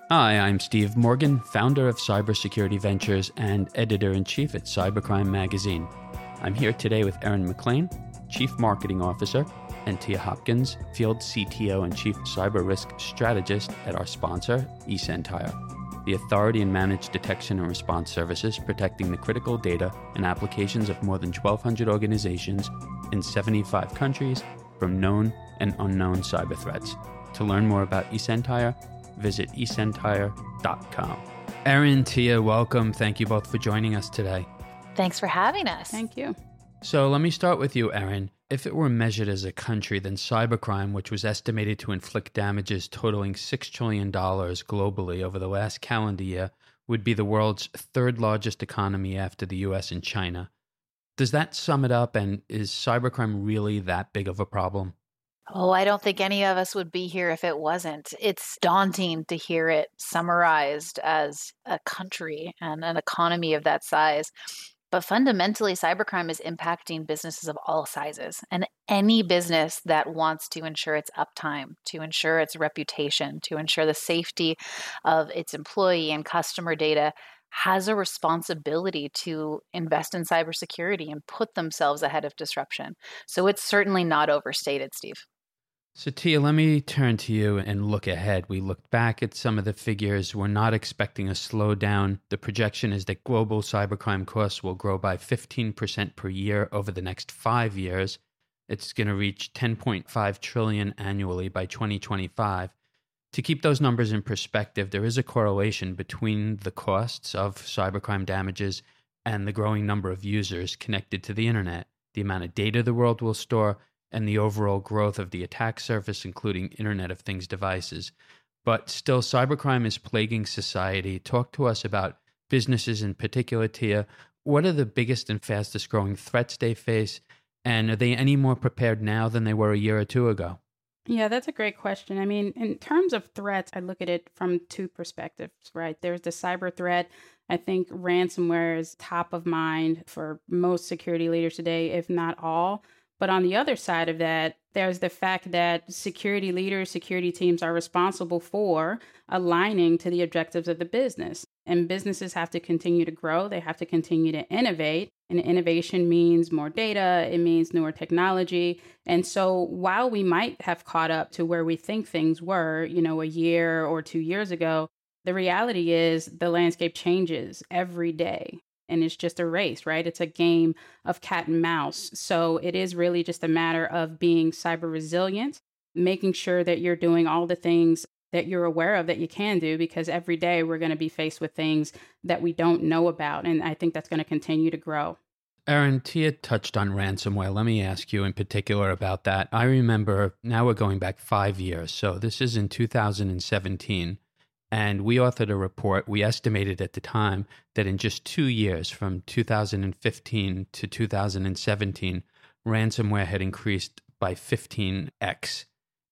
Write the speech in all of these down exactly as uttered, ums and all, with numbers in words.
Hi, I'm Steve Morgan, founder of Cybersecurity Ventures and editor-in-chief at Cybercrime Magazine. I'm here today with Erin McLean, Chief Marketing Officer, and Tia Hopkins, Field C T O and Chief Cyber Risk Strategist at our sponsor, eSentire, the authority in managed detection and response services protecting the critical data and applications of more than twelve hundred organizations in seventy-five countries from known and unknown cyber threats. To learn more about eSentire, visit e sentire dot com. Erin, Tia, welcome. Thank you both for joining us today. Thanks for having us. Thank you. So let me start with you, Erin. If it were measured as a country, then cybercrime, which was estimated to inflict damages totaling six trillion dollars globally over the last calendar year, would be the world's third largest economy after the U S and China. Does that sum it up, and is cybercrime really that big of a problem? Oh, I don't think any of us would be here if it wasn't. It's daunting to hear it summarized as a country and an economy of that size. But fundamentally, cybercrime is impacting businesses of all sizes. And any business that wants to ensure its uptime, to ensure its reputation, to ensure the safety of its employee and customer data has a responsibility to invest in cybersecurity and put themselves ahead of disruption. So it's certainly not overstated, Steve. So Tia, let me turn to you and look ahead. We looked back at some of the figures. We're not expecting a slowdown. The projection is that global cybercrime costs will grow by fifteen percent per year over the next five years. It's going to reach ten point five trillion dollars annually by twenty twenty-five. To keep those numbers in perspective, there is a correlation between the costs of cybercrime damages and the growing number of users connected to the internet, the amount of data the world will store, and the overall growth of the attack surface, including Internet of Things devices. But still, cybercrime is plaguing society. Talk to us about businesses in particular, Tia. What are the biggest and fastest growing threats they face? And are they any more prepared now than they were a year or two ago? Yeah, that's a great question. I mean, in terms of threats, I look at it from two perspectives, right? There's the cyber threat. I think ransomware is top of mind for most security leaders today, if not all. But on the other side of that, there's the fact that security leaders, security teams are responsible for aligning to the objectives of the business. And businesses have to continue to grow. They have to continue to innovate. And innovation means more data. It means newer technology. And so while we might have caught up to where we think things were, you know, a year or two years ago, the reality is the landscape changes every day. And it's just a race, right? It's a game of cat and mouse. So it is really just a matter of being cyber resilient, making sure that you're doing all the things that you're aware of that you can do, because every day we're going to be faced with things that we don't know about. And I think that's going to continue to grow. Erin, Tia touched on ransomware. Let me ask you in particular about that. I remember, now we're going back five years. So this is in two thousand seventeen. And we authored a report. We estimated at the time that in just two years, from two thousand fifteen to two thousand seventeen, ransomware had increased by fifteen x.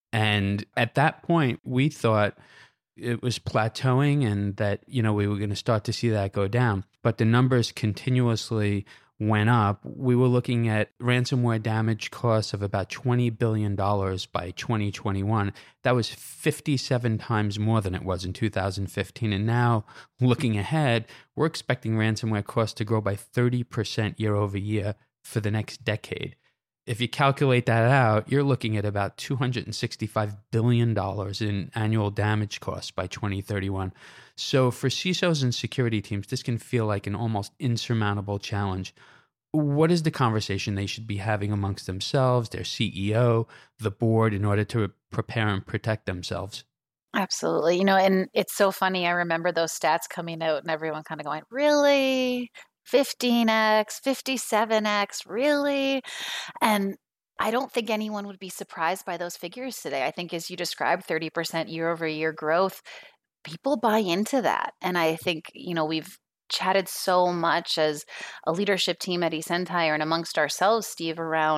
And at that point, we thought it was plateauing and that, you know, we were going to start to see that go down. But the numbers continuously went up. We were looking at ransomware damage costs of about twenty billion dollars by twenty twenty-one. That was fifty-seven times more than it was in two thousand fifteen. And now, looking ahead, we're expecting ransomware costs to grow by thirty percent year over year for the next decade. If you calculate that out, you're looking at about two hundred sixty-five billion dollars in annual damage costs by twenty thirty-one. So for C I S Os and security teams, this can feel like an almost insurmountable challenge. What is the conversation they should be having amongst themselves, their C E O, the board, in order to prepare and protect themselves? Absolutely. You know, and it's so funny. I remember those stats coming out and everyone kind of going, really? fifteen x, fifty-seven x, really? And I don't think anyone would be surprised by those figures today. I think, as you described, thirty percent year over year growth, people buy into that. And I think, you know, we've chatted so much as a leadership team at eSentire and amongst ourselves, Steve, around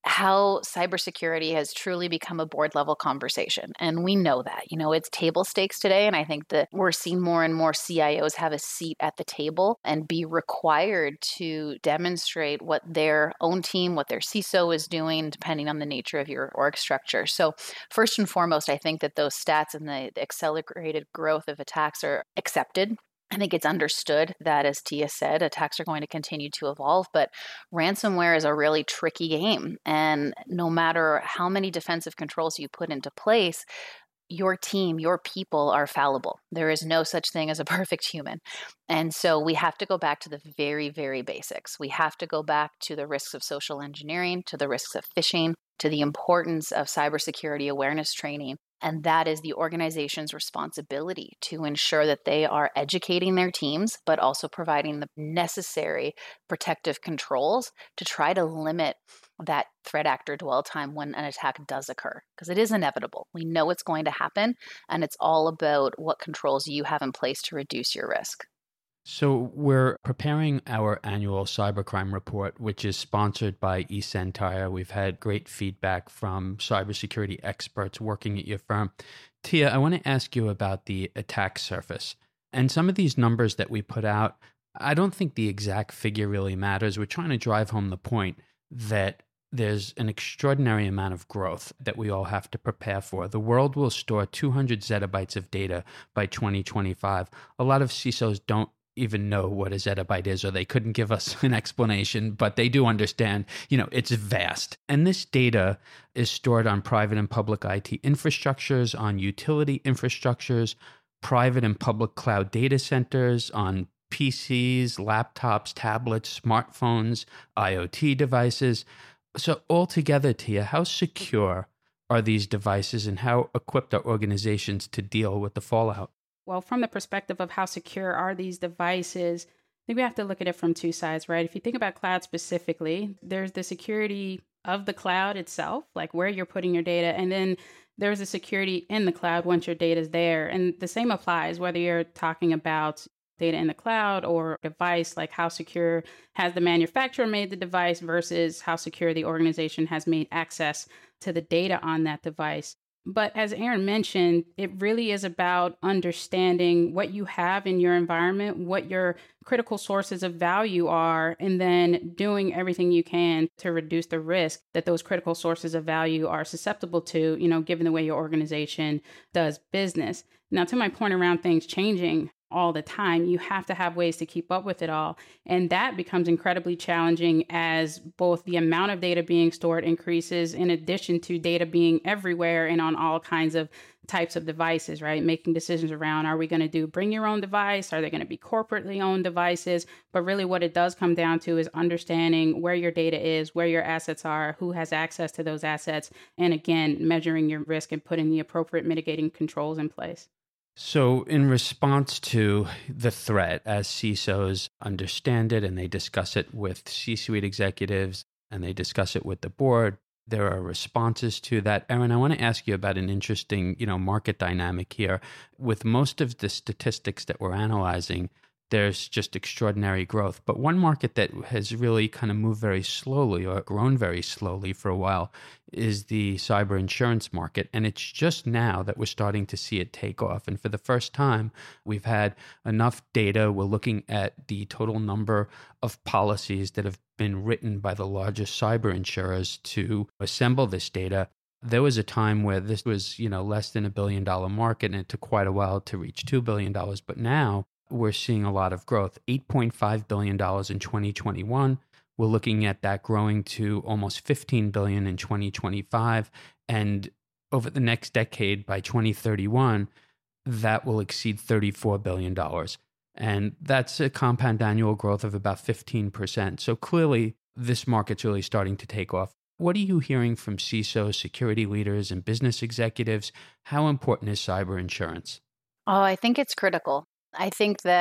how cybersecurity has truly become a board level conversation. And we know that, you know, it's table stakes today. And I think that we're seeing more and more C I Os have a seat at the table and be required to demonstrate what their own team, what their C I S O is doing, depending on the nature of your org structure. So first and foremost, I think that those stats and the, the accelerated growth of attacks are accepted. I think it's understood that, as Tia said, attacks are going to continue to evolve, but ransomware is a really tricky game. And no matter how many defensive controls you put into place, your team, your people are fallible. There is no such thing as a perfect human. And so we have to go back to the very, very basics. We have to go back to the risks of social engineering, to the risks of phishing, to the importance of cybersecurity awareness training. And that is the organization's responsibility to ensure that they are educating their teams, but also providing the necessary protective controls to try to limit that threat actor dwell time when an attack does occur, because it is inevitable. We know it's going to happen, and it's all about what controls you have in place to reduce your risk. So we're preparing our annual cybercrime report, which is sponsored by eSentire. We've had great feedback from cybersecurity experts working at your firm. Tia, I want to ask you about the attack surface. And some of these numbers that we put out, I don't think the exact figure really matters. We're trying to drive home the point that there's an extraordinary amount of growth that we all have to prepare for. The world will store two hundred zettabytes of data by twenty twenty-five. A lot of C I S Os don't even know what a zettabyte is, or they couldn't give us an explanation, but they do understand, you know, it's vast. And this data is stored on private and public I T infrastructures, on utility infrastructures, private and public cloud data centers, on P Cs, laptops, tablets, smartphones, IoT devices. So altogether, Tia, how secure are these devices, and how equipped are organizations to deal with the fallout? Well, from the perspective of how secure are these devices, I think we have to look at it from two sides, right? If you think about cloud specifically, there's the security of the cloud itself, like where you're putting your data, and then there's the security in the cloud once your data is there. And the same applies whether you're talking about data in the cloud or device, like how secure has the manufacturer made the device versus how secure the organization has made access to the data on that device. But as Aaron mentioned, it really is about understanding what you have in your environment, what your critical sources of value are, and then doing everything you can to reduce the risk that those critical sources of value are susceptible to, you know, given the way your organization does business. Now, to my point around things changing all the time, you have to have ways to keep up with it all. And that becomes incredibly challenging as both the amount of data being stored increases, in addition to data being everywhere and on all kinds of types of devices, right? Making decisions around, are we going to do bring your own device? Are they going to be corporately owned devices? But really what it does come down to is understanding where your data is, where your assets are, who has access to those assets, and again, measuring your risk and putting the appropriate mitigating controls in place. So in response to the threat, as C I S Os understand it and they discuss it with C-suite executives and they discuss it with the board, there are responses to that. Aaron, I want to ask you about an interesting, you know, market dynamic here. With most of the statistics that we're analyzing, there's just extraordinary growth. But one market that has really kind of moved very slowly or grown very slowly for a while is the cyber insurance market. And it's just now that we're starting to see it take off. And for the first time, we've had enough data. We're looking at the total number of policies that have been written by the largest cyber insurers to assemble this data. There was a time where this was, you know, less than a billion dollar market, and it took quite a while to reach two billion dollars. But now we're seeing a lot of growth, eight point five billion dollars in twenty twenty-one. We're looking at that growing to almost fifteen billion dollars in twenty twenty-five. And over the next decade, by twenty thirty-one, that will exceed thirty-four billion dollars. And that's a compound annual growth of about fifteen percent. So clearly, this market's really starting to take off. What are you hearing from C I S Os, security leaders, and business executives? How important is cyber insurance? Oh, I think it's critical. I think that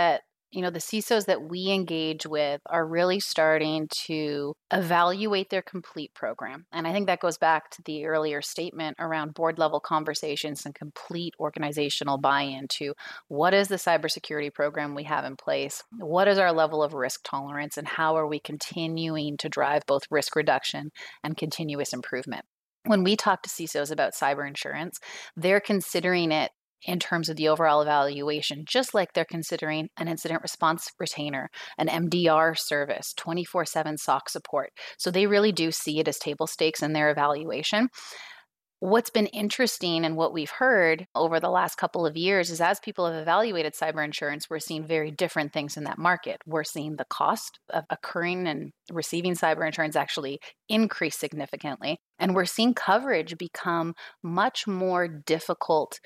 you know, the C I S Os that we engage with are really starting to evaluate their complete program. And I think that goes back to the earlier statement around board level conversations and complete organizational buy-in to what is the cybersecurity program we have in place? What is our level of risk tolerance? And how are we continuing to drive both risk reduction and continuous improvement? When we talk to C I S Os about cyber insurance, they're considering it in terms of the overall evaluation, just like they're considering an incident response retainer, an M D R service, twenty-four seven S O C support. So they really do see it as table stakes in their evaluation. What's been interesting and what we've heard over the last couple of years is as people have evaluated cyber insurance, we're seeing very different things in that market. We're seeing the cost of occurring and receiving cyber insurance actually increase significantly. And we're seeing coverage become much more difficult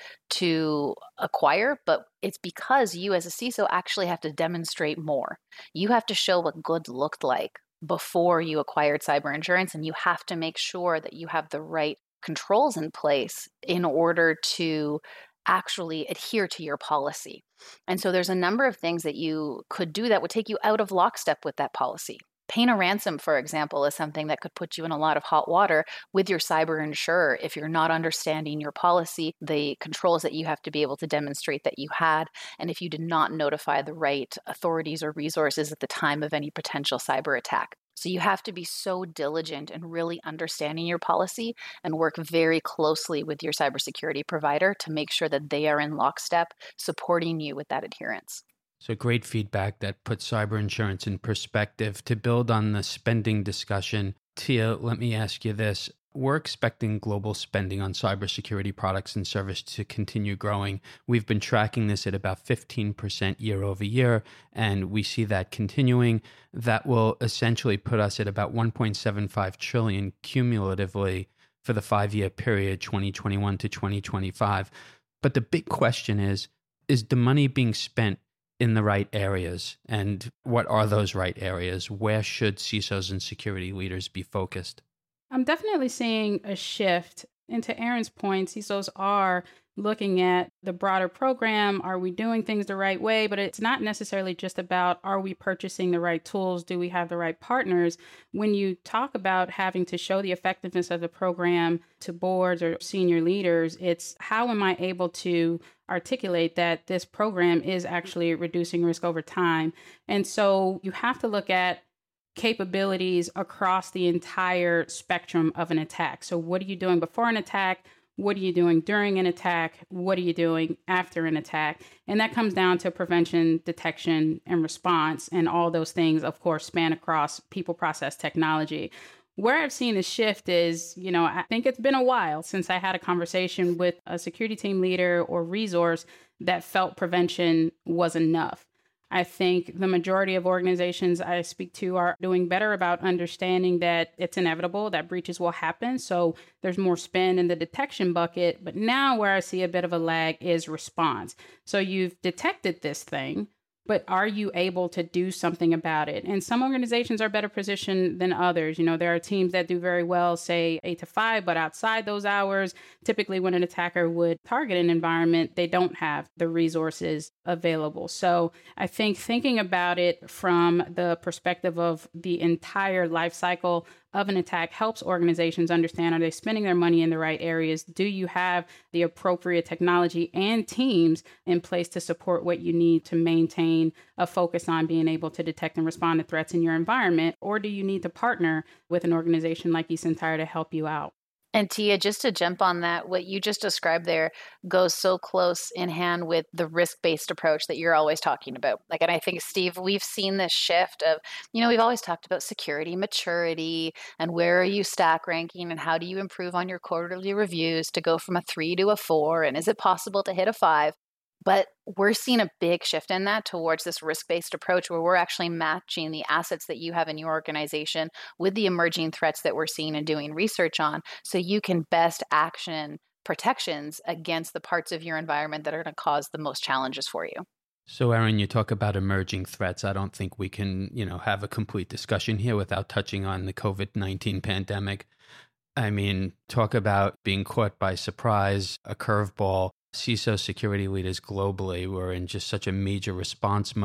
to acquire, but it's because you as a C I S O actually have to demonstrate more. You have to show what good looked like before you acquired cyber insurance, and you have to make sure that you have the right controls in place in order to actually adhere to your policy. And so there's a number of things that you could do that would take you out of lockstep with that policy. Paying a ransom, for example, is something that could put you in a lot of hot water with your cyber insurer if you're not understanding your policy, the controls that you have to be able to demonstrate that you had, and if you did not notify the right authorities or resources at the time of any potential cyber attack. So you have to be so diligent in really understanding your policy and work very closely with your cybersecurity provider to make sure that they are in lockstep supporting you with that adherence. So great feedback that puts cyber insurance in perspective. To build on the spending discussion, Tia, let me ask you this. We're expecting global spending on cybersecurity products and service to continue growing. We've been tracking this at about fifteen percent year over year, and we see that continuing. That will essentially put us at about one point seven five trillion dollars cumulatively for the five-year period, twenty twenty-one to twenty twenty-five. But the big question is, is the money being spent in the right areas? And what are those right areas? Where should C I S Os and security leaders be focused? I'm definitely seeing a shift. And to Aaron's point, C I S Os are looking at the broader program. Are we doing things the right way? But it's not necessarily just about, are we purchasing the right tools? Do we have the right partners? When you talk about having to show the effectiveness of the program to boards or senior leaders, it's how am I able to articulate that this program is actually reducing risk over time? And so you have to look at capabilities across the entire spectrum of an attack. So what are you doing before an attack? What are you doing during an attack? What are you doing after an attack? And that comes down to prevention, detection, and response. And all those things, of course, span across people, process, technology. Where I've seen the shift is, you know, I think it's been a while since I had a conversation with a security team leader or resource that felt prevention was enough. I think the majority of organizations I speak to are doing better about understanding that it's inevitable, that breaches will happen. So there's more spend in the detection bucket. But now where I see a bit of a lag is response. So you've detected this thing, but are you able to do something about it? And some organizations are better positioned than others. You know, there are teams that do very well, say eight to five, but outside those hours, typically when an attacker would target an environment, they don't have the resources available. So I think thinking about it from the perspective of the entire life cycle of an attack helps organizations understand, are they spending their money in the right areas? Do you have the appropriate technology and teams in place to support what you need to maintain a focus on being able to detect and respond to threats in your environment? Or do you need to partner with an organization like eSentire to help you out? And Tia, just to jump on that, what you just described there goes so close in hand with the risk-based approach that you're always talking about. Like, and I think, Steve, we've seen this shift of, you know, we've always talked about security maturity and where are you stack ranking and how do you improve on your quarterly reviews to go from a three to a four, and is it possible to hit a five? But we're seeing a big shift in that towards this risk-based approach where we're actually matching the assets that you have in your organization with the emerging threats that we're seeing and doing research on, so you can best action protections against the parts of your environment that are going to cause the most challenges for you. So, Aaron, you talk about emerging threats. I don't think we can, you know, have a complete discussion here without touching on the COVID nineteen pandemic. I mean, talk about being caught by surprise, a curveball. C I S O security leaders globally were in just such a major response mode.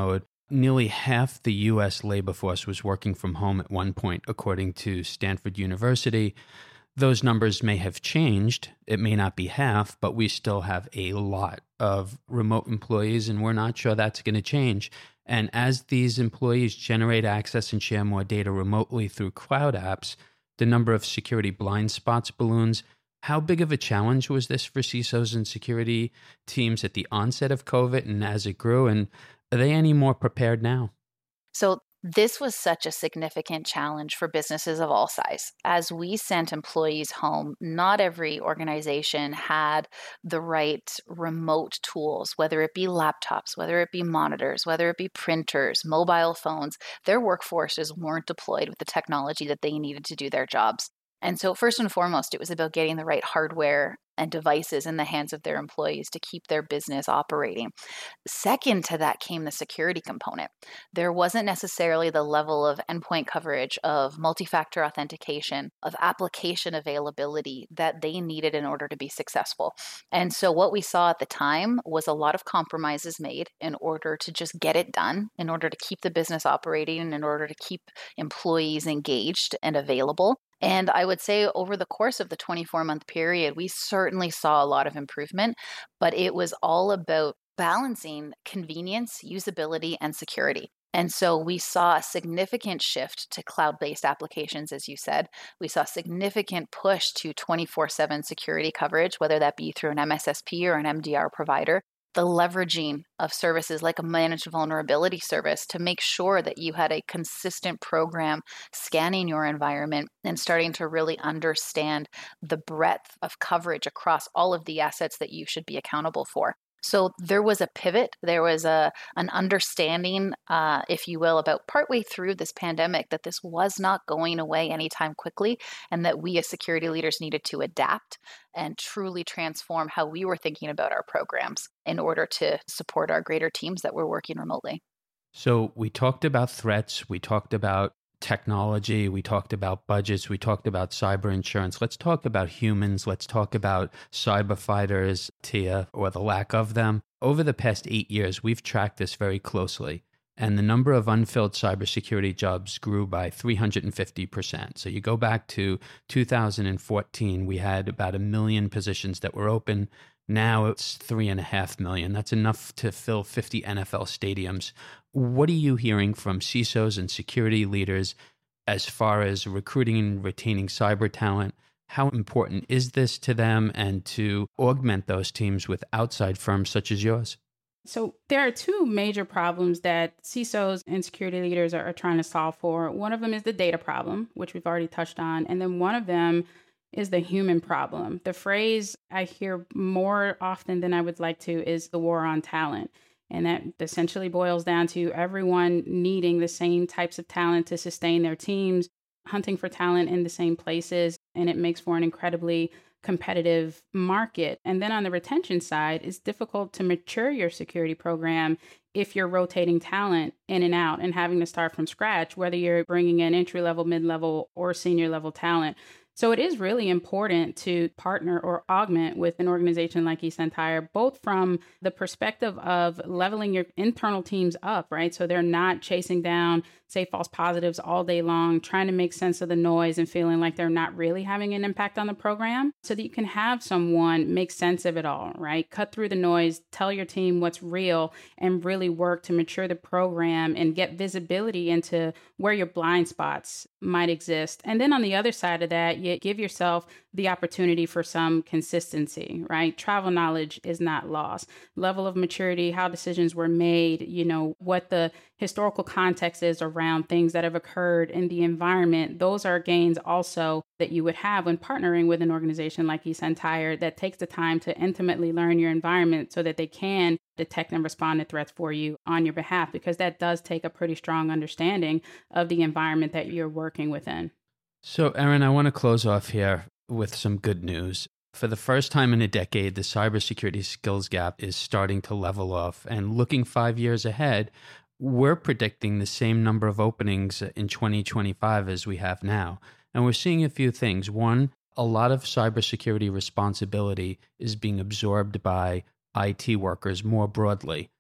Nearly half the U S labor force was working from home at one point, according to Stanford University. Those numbers may have changed. It may not be half, but we still have a lot of remote employees, and we're not sure that's going to change. And as these employees generate access and share more data remotely through cloud apps, the number of security blind spots balloons. How big of a challenge was this for C I S Os and security teams at the onset of COVID and as it grew? And are they any more prepared now? So this was such a significant challenge for businesses of all size. As we sent employees home, not every organization had the right remote tools, whether it be laptops, whether it be monitors, whether it be printers, mobile phones. Their workforces weren't deployed with the technology that they needed to do their jobs. And so first and foremost, it was about getting the right hardware and devices in the hands of their employees to keep their business operating. Second to that came the security component. There wasn't necessarily the level of endpoint coverage, of multi-factor authentication, of application availability that they needed in order to be successful. And so what we saw at the time was a lot of compromises made in order to just get it done, in order to keep the business operating, in order to keep employees engaged and available. And I would say over the course of the twenty-four month period, we certainly saw a lot of improvement, but it was all about balancing convenience, usability, and security. And so we saw a significant shift to cloud-based applications, as you said. We saw a significant push to twenty-four seven security coverage, whether that be through an M S S P or an M D R provider. The leveraging of services like a managed vulnerability service to make sure that you had a consistent program scanning your environment and starting to really understand the breadth of coverage across all of the assets that you should be accountable for. So there was a pivot, there was a an understanding, uh, if you will, about partway through this pandemic that this was not going away anytime quickly, and that we as security leaders needed to adapt and truly transform how we were thinking about our programs in order to support our greater teams that were working remotely. So we talked about threats, we talked about technology, we talked about budgets, we talked about cyber insurance. Let's talk about humans. Let's talk about cyber fighters, Tia, or the lack of them. Over the past eight years, we've tracked this very closely, and the number of unfilled cybersecurity jobs grew by three hundred fifty percent. So you go back to two thousand fourteen, we had about a million positions that were open. Now it's three and a half million. That's enough to fill fifty N F L stadiums. What are you hearing from C I S Os and security leaders as far as recruiting and retaining cyber talent? How important is this to them and to augment those teams with outside firms such as yours? So there are two major problems that C I S Os and security leaders are, are trying to solve for. One of them is the data problem, which we've already touched on. And then one of them is the human problem. The phrase I hear more often than I would like to is the war on talent. And that essentially boils down to everyone needing the same types of talent to sustain their teams, hunting for talent in the same places. And it makes for an incredibly competitive market. And then on the retention side, it's difficult to mature your security program if you're rotating talent in and out and having to start from scratch, whether you're bringing in entry-level, mid-level, or senior-level talent. So it is really important to partner or augment with an organization like eSentire, both from the perspective of leveling your internal teams up, right? So they're not chasing down, say, false positives all day long, trying to make sense of the noise and feeling like they're not really having an impact on the program, so that you can have someone make sense of it all, right? Cut through the noise, tell your team what's real, and really work to mature the program and get visibility into where your blind spots might exist. And then on the other side of that, you give yourself the opportunity for some consistency, right? Travel knowledge is not lost. Level of maturity, how decisions were made, you know, what the historical context is around things that have occurred in the environment. Those are gains also that you would have when partnering with an organization like eSentire that takes the time to intimately learn your environment so that they can detect and respond to threats for you on your behalf, because that does take a pretty strong understanding of the environment that you're working within. So, Erin, I want to close off here with some good news. For the first time in a decade, the cybersecurity skills gap is starting to level off. And looking five years ahead, we're predicting the same number of openings in twenty twenty-five as we have now. And we're seeing a few things. One, a lot of cybersecurity responsibility is being absorbed by I T workers more broadly.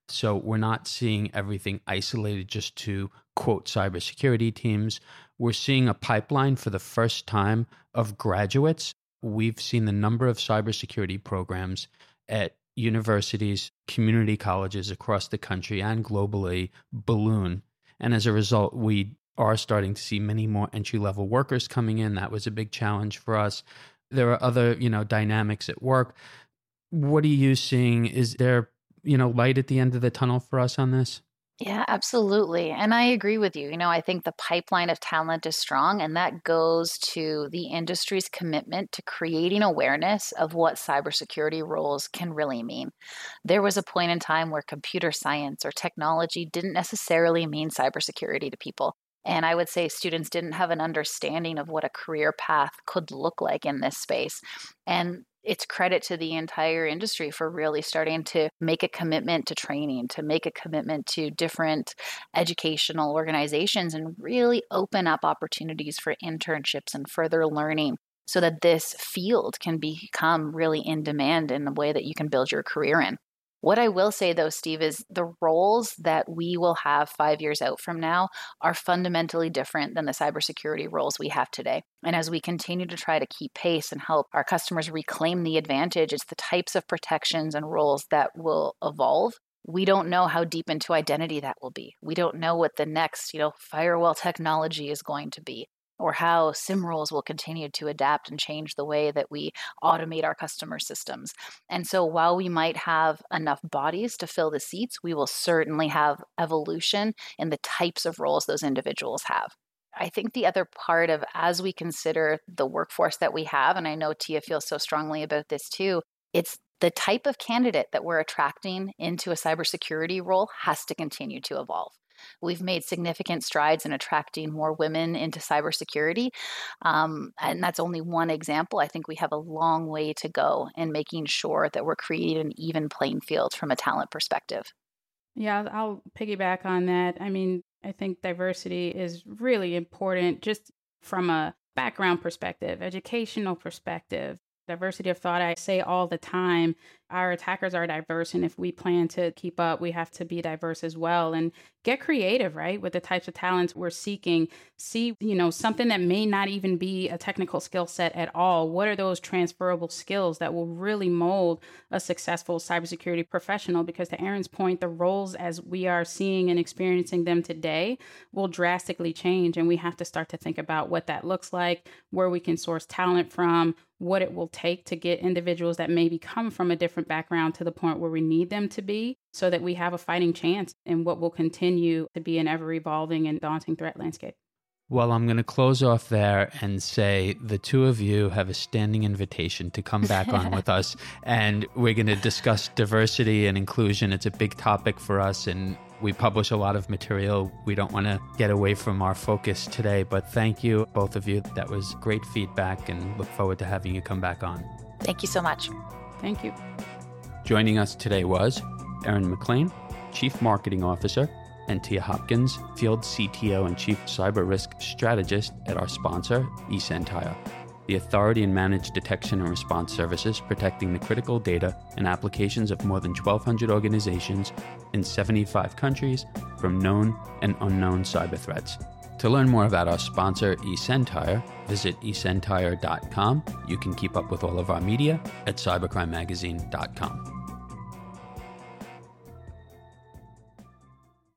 So we're not seeing everything isolated just to, quote, cybersecurity teams. We're seeing a pipeline for the first time of graduates. We've seen the number of cybersecurity programs at universities, community colleges across the country and globally balloon. And as a result, we are starting to see many more entry-level workers coming in. That was a big challenge for us. There are other, you know, dynamics at work. What are you seeing? Is there, you know, light at the end of the tunnel for us on this? Yeah, absolutely. And I agree with you. You know, I think the pipeline of talent is strong, and that goes to the industry's commitment to creating awareness of what cybersecurity roles can really mean. There was a point in time where computer science or technology didn't necessarily mean cybersecurity to people. And I would say students didn't have an understanding of what a career path could look like in this space. And it's credit to the entire industry for really starting to make a commitment to training, to make a commitment to different educational organizations, and really open up opportunities for internships and further learning so that this field can become really in demand in the way that you can build your career in. What I will say, though, Steve, is the roles that we will have five years out from now are fundamentally different than the cybersecurity roles we have today. And as we continue to try to keep pace and help our customers reclaim the advantage, it's the types of protections and roles that will evolve. We don't know how deep into identity that will be. We don't know what the next, you know, firewall technology is going to be, or how SIM roles will continue to adapt and change the way that we automate our customer systems. And so while we might have enough bodies to fill the seats, we will certainly have evolution in the types of roles those individuals have. I think the other part of, as we consider the workforce that we have, and I know Tia feels so strongly about this too, it's the type of candidate that we're attracting into a cybersecurity role has to continue to evolve. We've made significant strides in attracting more women into cybersecurity, um, and that's only one example. I think we have a long way to go in making sure that we're creating an even playing field from a talent perspective. Yeah, I'll piggyback on that. I mean, I think diversity is really important just from a background perspective, educational perspective. Diversity of thought, I say all the time, our attackers are diverse. And if we plan to keep up, we have to be diverse as well and get creative, right? With the types of talents we're seeking. See, you know, something that may not even be a technical skill set at all. What are those transferable skills that will really mold a successful cybersecurity professional? Because to Erin's point, the roles as we are seeing and experiencing them today will drastically change. And we have to start to think about what that looks like, where we can source talent from, what it will take to get individuals that maybe come from a different background to the point where we need them to be, so that we have a fighting chance in what will continue to be an ever-evolving and daunting threat landscape. Well, I'm going to close off there and say the two of you have a standing invitation to come back on with us, and we're going to discuss diversity and inclusion. It's a big topic for us, and we publish a lot of material. We don't want to get away from our focus today, but thank you, both of you. That was great feedback, and look forward to having you come back on. Thank you so much. Thank you. Joining us today was Erin McLean, Chief Marketing Officer, and Tia Hopkins, Field C T O and Chief Cyber Risk Strategist at our sponsor, eSentire, the authority in managed detection and response services protecting the critical data and applications of more than twelve hundred organizations in seventy-five countries from known and unknown cyber threats. To learn more about our sponsor, eSentire, visit e sentire dot com. You can keep up with all of our media at cybercrime magazine dot com.